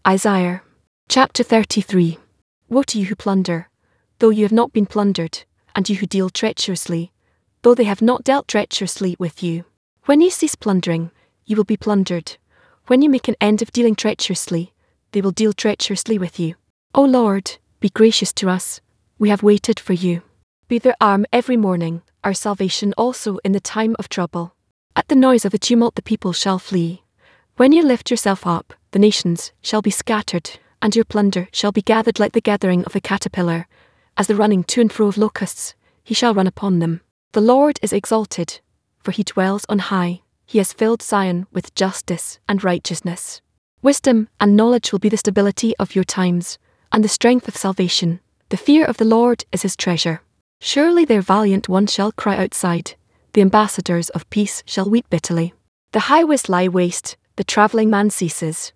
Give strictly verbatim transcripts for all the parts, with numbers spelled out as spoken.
Isaiah chapter thirty-three. Woe to you who plunder, though you have not been plundered, and you who deal treacherously, though they have not dealt treacherously with you. When you cease plundering, you will be plundered. When you make an end of dealing treacherously, they will deal treacherously with you. O Lord, be gracious to us, we have waited for you. Be their arm every morning, our salvation also in the time of trouble. At the noise of the tumult the people shall flee. When you lift yourself up, the nations shall be scattered, and your plunder shall be gathered like the gathering of the caterpillar. As the running to and fro of locusts, he shall run upon them. The Lord is exalted, for he dwells on high. He has filled Zion with justice and righteousness. Wisdom and knowledge will be the stability of your times, and the strength of salvation. The fear of the Lord is his treasure. Surely their valiant ones shall cry outside. The ambassadors of peace shall weep bitterly. The highways lie waste, the travelling man ceases.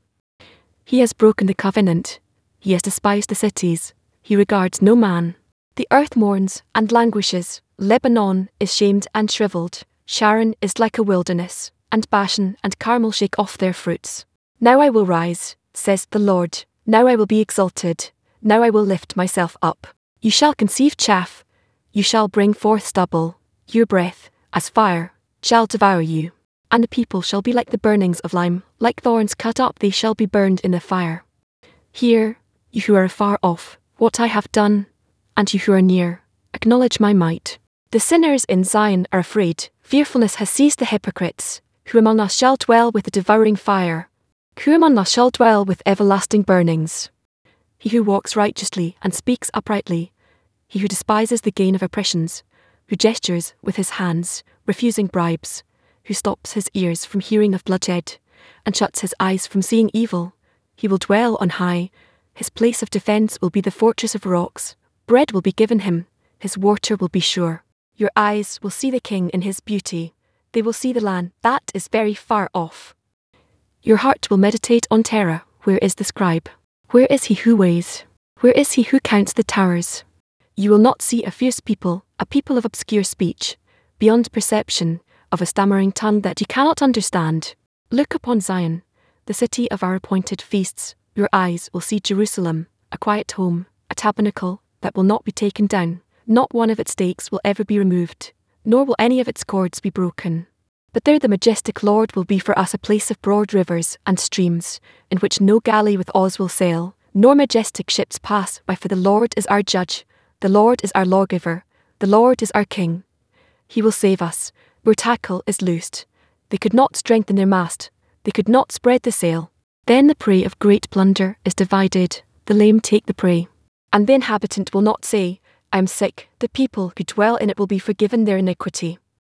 He has broken the covenant. He has despised the cities. He regards no man. The earth mourns and languishes. Lebanon is shamed and shriveled. Sharon is like a wilderness, and Bashan and Carmel shake off their fruits. Now I will rise, says the Lord. Now I will be exalted. Now I will lift myself up. You shall conceive chaff. You shall bring forth stubble. Your breath, as fire, shall devour you. And the people shall be like the burnings of lime, like thorns cut up they shall be burned in the fire. Hear, you who are afar off, what I have done, and you who are near, acknowledge my might. The sinners in Zion are afraid. Fearfulness has seized the hypocrites. Who among us shall dwell with the devouring fire? Who among us shall dwell with everlasting burnings? He who walks righteously and speaks uprightly, he who despises the gain of oppressions, who gestures with his hands, refusing bribes, who stops his ears from hearing of bloodshed, and shuts his eyes from seeing evil. He will dwell on high. His place of defence will be the fortress of rocks. Bread will be given him. His water will be sure. Your eyes will see the king in his beauty. They will see the land that is very far off. Your heart will meditate on terror. Where is the scribe? Where is he who weighs? Where is he who counts the towers? You will not see a fierce people, a people of obscure speech, beyond perception, of a stammering tongue that you cannot understand. Look upon Zion, the city of our appointed feasts. Your eyes will see Jerusalem, a quiet home, a tabernacle that will not be taken down. Not one of its stakes will ever be removed, nor will any of its cords be broken. But there the majestic Lord will be for us a place of broad rivers and streams, in which no galley with oars will sail, nor majestic ships pass by, for the Lord is our judge, the Lord is our lawgiver, the Lord is our king. He will save us. Where tackle is loosed, they could not strengthen their mast, they could not spread the sail. Then the prey of great plunder is divided, the lame take the prey. And the inhabitant will not say, I am sick. The people who dwell in it will be forgiven their iniquity.